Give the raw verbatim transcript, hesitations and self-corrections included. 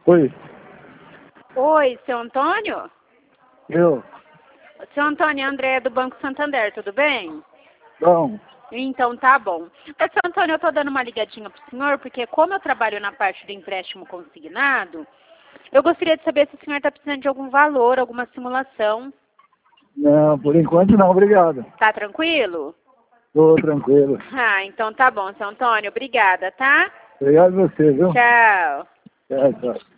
Oi. Oi, seu Antônio? Eu. Seu Antônio, André do Banco Santander, tudo bem? Bom. Então tá bom. Mas, seu Antônio, eu tô dando uma ligadinha pro senhor, porque como eu trabalho na parte do empréstimo consignado, eu gostaria de saber se o senhor está precisando de algum valor, alguma simulação. Não, por enquanto não, obrigado. Tá tranquilo? Tô tranquilo. Ah, então tá bom, seu Antônio. Obrigada, tá? Obrigado a você, viu? Tchau. Tchau, tchau.